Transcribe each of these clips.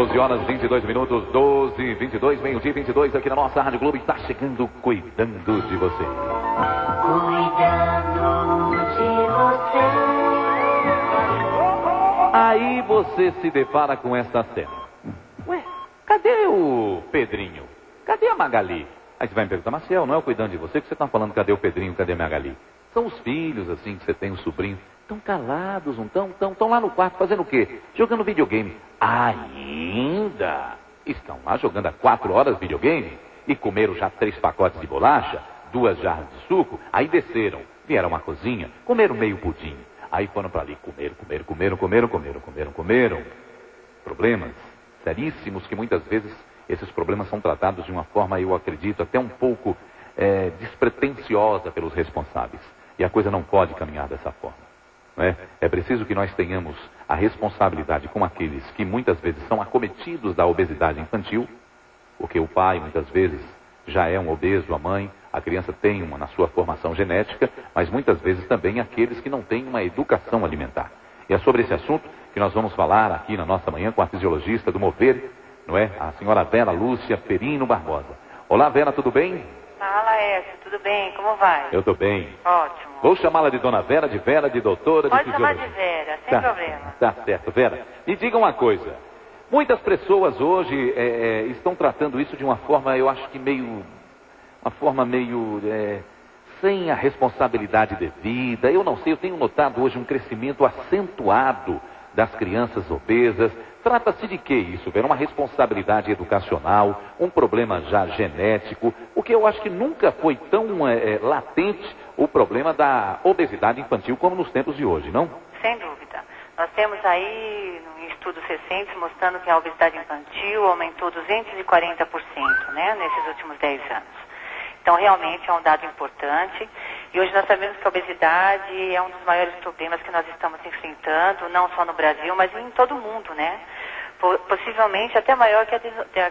12 horas 22 minutos, 12, 22, meio-dia 22, aqui na nossa Rádio Globo, está chegando Cuidando de Você. Cuidando de você. Aí você se depara com essa cena. Ué, cadê o Pedrinho? Cadê a Magali? Aí você vai me perguntar, Marcel, não é o Cuidando de Você que você está falando, cadê o Pedrinho, cadê a Magali? São os filhos, assim, que você tem, os sobrinhos. Estão calados, não estão? Estão lá no quarto fazendo o quê? Jogando videogame. Ainda? Estão lá jogando há 4 horas videogame? E comeram já 3 pacotes de bolacha, 2 jarras de suco, aí desceram, vieram à cozinha, comeram meio pudim. Aí foram para ali, comeram. Problemas seríssimos que muitas vezes esses problemas são tratados de uma forma, eu acredito, até um pouco despretensiosa pelos responsáveis. E a coisa não pode caminhar dessa forma. Não é? É preciso que nós tenhamos a responsabilidade com aqueles que muitas vezes são acometidos da obesidade infantil, porque o pai muitas vezes já é um obeso, a mãe, a criança tem uma na sua formação genética, mas muitas vezes também aqueles que não têm uma educação alimentar. E é sobre esse assunto que nós vamos falar aqui na nossa manhã com a fisiologista do Mover, não é? A senhora Vera Lúcia Perino Barbosa. Olá, Vera, tudo bem? Fala, Écio, tudo bem? Como vai? Eu estou bem. Ótimo. Vou chamá-la de dona Vera, de doutora, Pode de chamar fisiologia. de Vera, sem problema. Tá certo, Vera. Me diga uma coisa. Muitas pessoas hoje estão tratando isso de uma forma, eu acho que meio sem a responsabilidade devida. Eu não sei, eu tenho notado hoje um crescimento acentuado das crianças obesas. Trata-se de que isso, Vera? Uma responsabilidade educacional, um problema já genético, porque eu acho que nunca foi tão latente o problema da obesidade infantil como nos tempos de hoje, não? Sem dúvida. Nós temos aí estudos recentes mostrando que a obesidade infantil aumentou 240%, né, nesses últimos 10 anos. Então, realmente é um dado importante. E hoje nós sabemos que a obesidade é um dos maiores problemas que nós estamos enfrentando, não só no Brasil, mas em todo o mundo, né? Possivelmente até maior que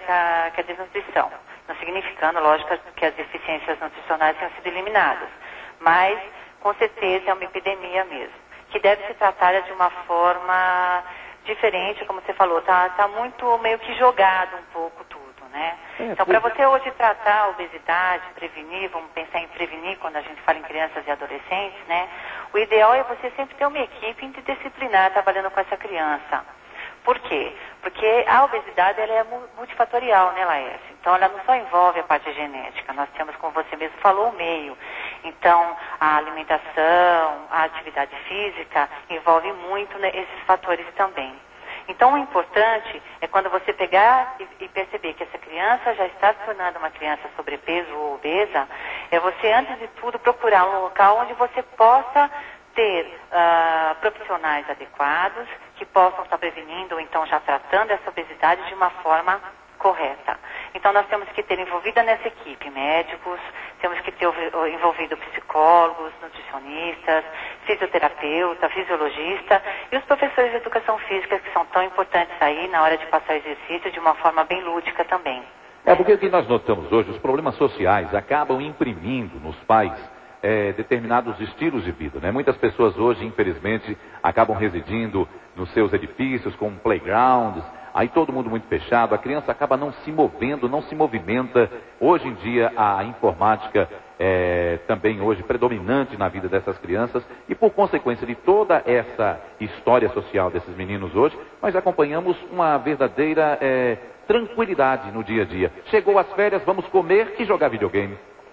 a desnutrição. Não significando, lógico, que as deficiências nutricionais tenham sido eliminadas. Mas, com certeza, é uma epidemia mesmo, que deve ser tratada de uma forma diferente, como você falou. Tá muito meio que jogado um pouco tudo, né? Então, para você hoje tratar a obesidade, prevenir, vamos pensar em prevenir quando a gente fala em crianças e adolescentes, né? O ideal é você sempre ter uma equipe interdisciplinar trabalhando com essa criança. Por quê? Porque a obesidade ela é multifatorial, né, Laércio? Então, ela não só envolve a parte genética. Nós temos, como você mesmo falou, o meio. Então, a alimentação, a atividade física envolve muito, né, esses fatores também. Então, o importante é quando você pegar e perceber que essa criança já está se tornando uma criança sobrepeso ou obesa, é você, antes de tudo, procurar um local onde você possa ter profissionais adequados que possam estar prevenindo ou então já tratando essa obesidade de uma forma correta. Então, nós temos que ter envolvida nessa equipe médicos, temos que ter envolvido psicólogos, nutricionistas, fisioterapeuta, fisiologista e os professores de educação física que são tão importantes aí na hora de passar o exercício de uma forma bem lúdica também. Porque o que nós notamos hoje, os problemas sociais acabam imprimindo nos pais determinados estilos de vida, né? Muitas pessoas hoje, infelizmente, acabam residindo nos seus edifícios com playgrounds, aí todo mundo muito fechado, a criança acaba não se movendo, não se movimenta. Hoje em dia a informática também hoje predominante na vida dessas crianças e por consequência de toda essa história social desses meninos hoje, nós acompanhamos uma verdadeira tranquilidade no dia a dia. Chegou as férias, vamos comer e jogar videogame.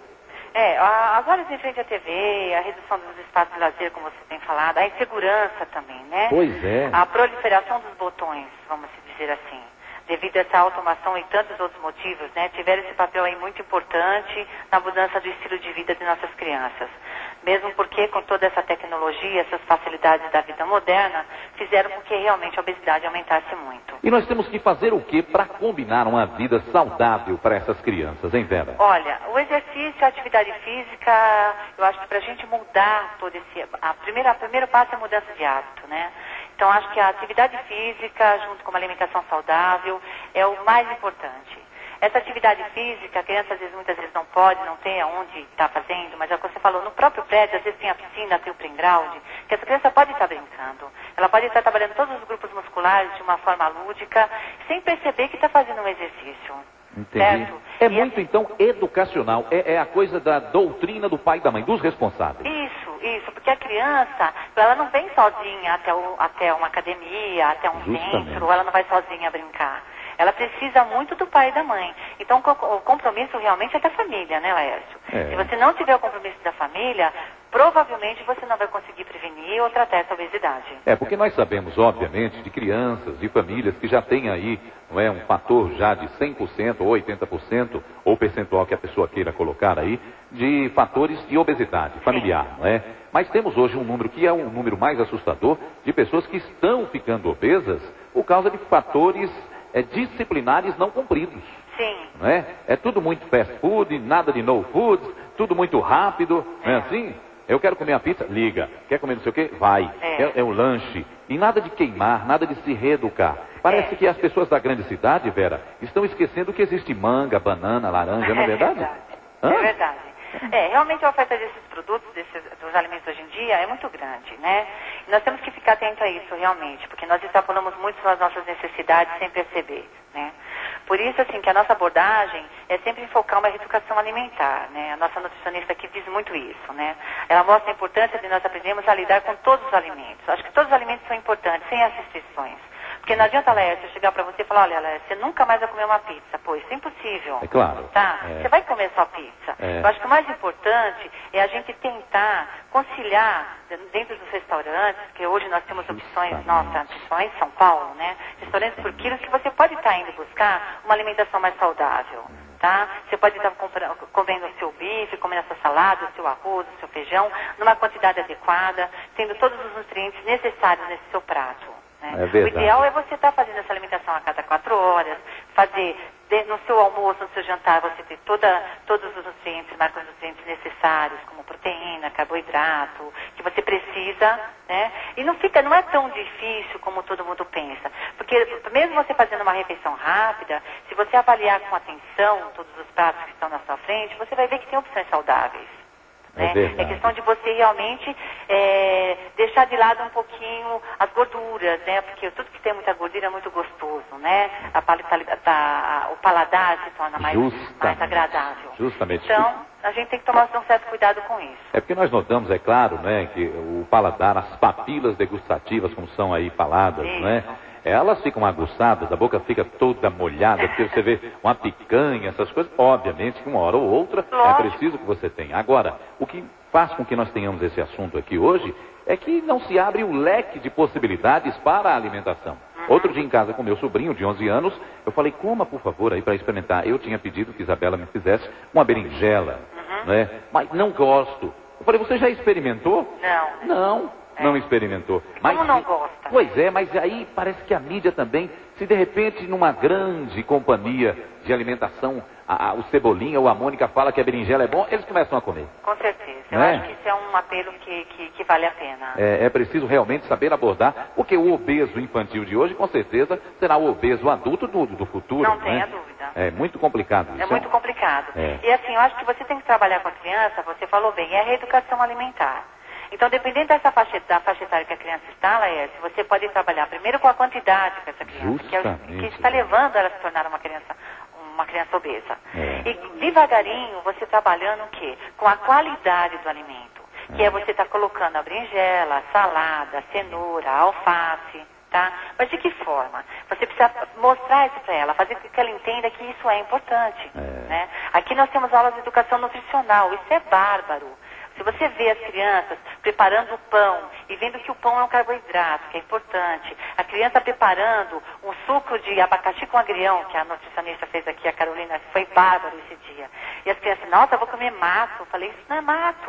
As horas em frente à TV, a redução dos espaços de lazer, como você tem falado, a insegurança também, né? Pois é. A proliferação dos botões, vamos dizer assim, devido a essa automação e tantos outros motivos, né? Tiveram esse papel aí muito importante na mudança do estilo de vida de nossas crianças. Mesmo porque com toda essa tecnologia, essas facilidades da vida moderna, fizeram com que realmente a obesidade aumentasse muito. E nós temos que fazer o que para combinar uma vida saudável para essas crianças, hein, Vera? Olha, o exercício, a atividade física, eu acho que para a gente mudar todo esse... O primeiro passo é a mudança de hábito, né? Então, acho que a atividade física, junto com uma alimentação saudável, é o mais importante. Essa atividade física, a criança às vezes, muitas vezes não pode, não tem aonde estar fazendo, mas é o que você falou, no próprio prédio, às vezes tem a piscina, tem o playground, que essa criança pode estar brincando. Ela pode estar trabalhando todos os grupos musculares de uma forma lúdica, sem perceber que está fazendo um exercício. Entendi. Certo? É muito, então, educacional. É a coisa da doutrina do pai e da mãe, dos responsáveis. Isso, porque a criança, ela não vem sozinha até uma academia, até um Justamente. centro, ela não vai sozinha brincar. Ela precisa muito do pai e da mãe. Então, o compromisso realmente é da família, né, Laércio? É. Se você não tiver o compromisso da família, provavelmente você não vai conseguir prevenir ou tratar essa obesidade. Porque nós sabemos, obviamente, de crianças, de famílias que já têm aí, não é, um fator já de 100% ou 80%, ou o percentual que a pessoa queira colocar aí, de fatores de obesidade familiar, não é? Mas temos hoje um número que é um número mais assustador de pessoas que estão ficando obesas por causa de fatores disciplinares não cumpridos. Sim. Não é? É tudo muito fast food, nada de no food, tudo muito rápido, não é assim? Eu quero comer uma pizza, liga. Quer comer não sei o quê? Vai. É o lanche. E nada de queimar, nada de se reeducar. Parece que as pessoas da grande cidade, Vera, estão esquecendo que existe manga, banana, laranja, não é verdade? É verdade. Realmente a oferta desses produtos, dos alimentos hoje em dia, é muito grande, né? E nós temos que ficar atento a isso realmente, porque nós extrapolamos muito as nossas necessidades sem perceber, né? Por isso, assim, que a nossa abordagem é sempre enfocar uma reeducação alimentar, né? A nossa nutricionista aqui diz muito isso, né? Ela mostra a importância de nós aprendermos a lidar com todos os alimentos. Acho que todos os alimentos são importantes, sem as restrições. Porque não adianta, Laércio, chegar para você e falar, olha, Laércio, você nunca mais vai comer uma pizza. Pô, isso é impossível. É claro. Tá? Você vai comer só pizza. Eu acho que o mais importante é a gente tentar conciliar dentro dos restaurantes, que hoje nós temos opções, principalmente em São Paulo, né? Restaurantes por quilos que você pode estar indo buscar uma alimentação mais saudável. Tá? Você pode estar comendo o seu bife, comendo a sua salada, o seu arroz, o seu feijão, numa quantidade adequada, tendo todos os nutrientes necessários nesse seu prato. O ideal é você estar fazendo essa alimentação a cada 4 horas, fazer no seu almoço, no seu jantar, você ter todos os nutrientes, macronutrientes necessários, como proteína, carboidrato, que você precisa, né? E não é tão difícil como todo mundo pensa. Porque mesmo você fazendo uma refeição rápida, se você avaliar com atenção todos os pratos que estão na sua frente, você vai ver que tem opções saudáveis. Né? É questão de você realmente deixar de lado um pouquinho as gorduras, né? Porque tudo que tem muita gordura é muito gostoso, né? O paladar se torna mais agradável. Justamente. Então, a gente tem que tomar um certo cuidado com isso. É porque nós notamos, é claro, né, que o paladar, as papilas degustativas, como são aí faladas, né? Elas ficam aguçadas, a boca fica toda molhada, porque você vê uma picanha, essas coisas. Obviamente que uma hora ou outra é preciso que você tenha. Agora, o que faz com que nós tenhamos esse assunto aqui hoje é que não se abre o leque de possibilidades para a alimentação. Outro dia em casa com meu sobrinho de 11 anos, eu falei, coma por favor aí para experimentar. Eu tinha pedido que Isabela me fizesse uma berinjela, né? Mas não gosto. Eu falei, você já experimentou? Não experimentou. Como não gosta? Pois é, mas aí parece que a mídia também, se de repente numa grande companhia de alimentação, o Cebolinha ou a Mônica fala que a berinjela é bom, eles começam a comer. Com certeza. Eu acho que isso é um apelo que vale a pena. É preciso realmente saber abordar, porque o obeso infantil de hoje, com certeza, será o obeso adulto do futuro. Não tenha dúvida. É muito complicado isso. É muito complicado. E assim, eu acho que você tem que trabalhar com a criança, você falou bem, é a reeducação alimentar. Então, dependendo da faixa etária que a criança está, Laércio, você pode trabalhar primeiro com a quantidade com essa criança, que está levando ela a se tornar uma criança obesa. E devagarinho, você trabalhando o quê? Com a qualidade do alimento, que é você estar colocando a berinjela, a salada, a cenoura, a alface, tá? Mas de que forma? Você precisa mostrar isso para ela, fazer com que ela entenda que isso é importante, né? Aqui nós temos aulas de educação nutricional, isso é bárbaro. Se você vê as crianças preparando o pão e vendo que o pão é um carboidrato, que é importante, a criança preparando um suco de abacaxi com agrião, que a nutricionista fez aqui, a Carolina, foi bárbaro esse dia. E as crianças, nossa, eu vou comer mato. Eu falei, isso não é mato.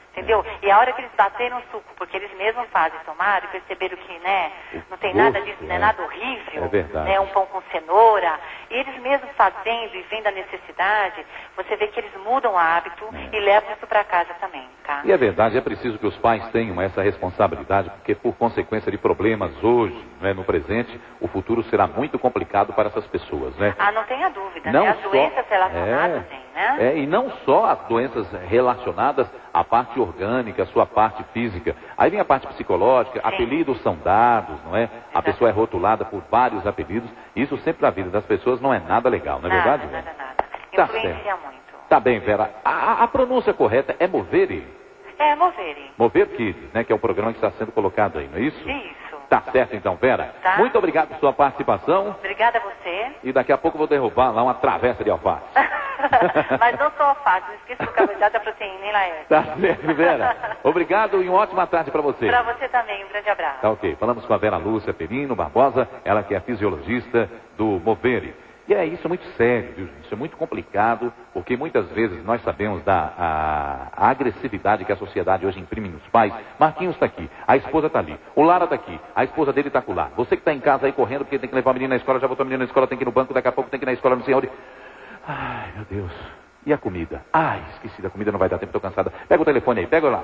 Entendeu? E a hora que eles bateram o suco, porque eles mesmos fazem, tomaram e perceberam que, né, não tem nada disso, não é nada horrível, é verdade. né, um pão com cenoura, e eles mesmos fazendo e vendo a necessidade, você vê que eles mudam o hábito e levam isso para casa também, tá? E é verdade, é preciso que os pais tenham essa responsabilidade, porque por consequência de problemas hoje, né, no presente, o futuro será muito complicado para essas pessoas, né? Ah, não tenha dúvida, Não né? As só- doenças relacionadas, tem, né? E não só as doenças relacionadas à parte orgânica, à sua parte física. Aí vem a parte psicológica, apelidos são dados, não é? A pessoa é rotulada por vários apelidos. Isso sempre na vida das pessoas não é nada legal, não é verdade? Vera? Nada. Tá Influencia certo. muito. Tá bem, Vera. A pronúncia correta é Movere. É, Movere. Mover Kids, né? Que é o programa que está sendo colocado aí, não é isso? Isso. Tá certo então, Vera. Tá. Muito obrigado por sua participação. Obrigada a você. E daqui a pouco eu vou derrubar lá uma travessa de alface. Mas não só alface, não esqueça do carboidrato da proteína e laércio. Tá certo, Vera. Obrigado e uma ótima tarde para você. Para você também, um grande abraço. Tá ok. Falamos com a Vera Lúcia Perino Barbosa, ela que é fisiologista do Movere. E é isso muito sério, viu, gente? Isso é muito complicado, porque muitas vezes nós sabemos da a agressividade que a sociedade hoje imprime nos pais. Marquinhos está aqui, a esposa está ali, o Lara está aqui, a esposa dele está lá. Você que está em casa aí correndo porque tem que levar a menina na escola, já botou a menina na escola, tem que ir no banco, daqui a pouco tem que ir na escola, não sei onde. Ai, meu Deus. E a comida? Ai, esqueci da comida, não vai dar tempo, estou cansada. Pega o telefone aí, pega lá.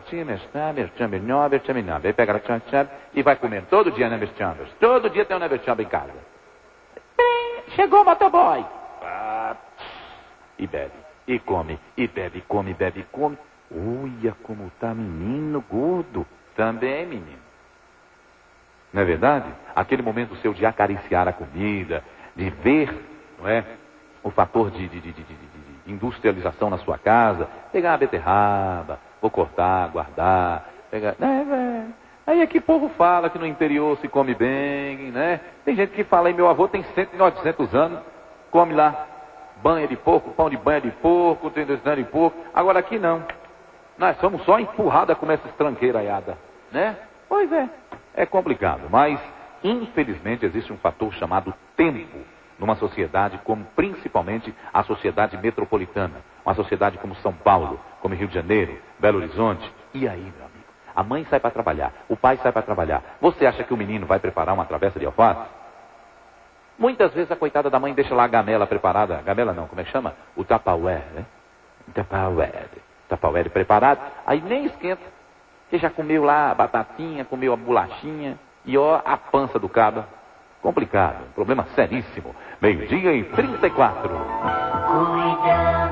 Aí pega a e vai comer todo dia Never Chambers. Todo dia tem um Never Chamber em casa. Chegou o motoboy. E bebe, e come, e bebe, come, bebe, come. Olha como tá menino gordo. Também, menino. Não é verdade? Aquele momento seu de acariciar a comida, de ver, não é, o fator de industrialização na sua casa. Pegar a beterraba, vou cortar, guardar, pegar... Aí é que o povo fala que no interior se come bem, né? Tem gente que fala aí, meu avô tem 100, 900 anos, come lá banha de porco, pão de banha de porco, tem de porco. Agora aqui não. Nós somos só empurrados a comer essa estranqueiraiada, né? Pois é complicado. Mas, infelizmente, existe um fator chamado tempo numa sociedade como principalmente a sociedade metropolitana. Uma sociedade como São Paulo, como Rio de Janeiro, Belo Horizonte. E aí, meu amigo? A mãe sai para trabalhar, o pai sai para trabalhar. Você acha que o menino vai preparar uma travessa de alface? Muitas vezes a coitada da mãe deixa lá a gamela preparada. Gamela não, como é que chama? O Tupperware, né? Tupperware preparado. Aí nem esquenta. Você já comeu lá a batatinha, comeu a bolachinha. E ó, a pança do cabra. Complicado, um problema seríssimo. 12:34. Cuidado.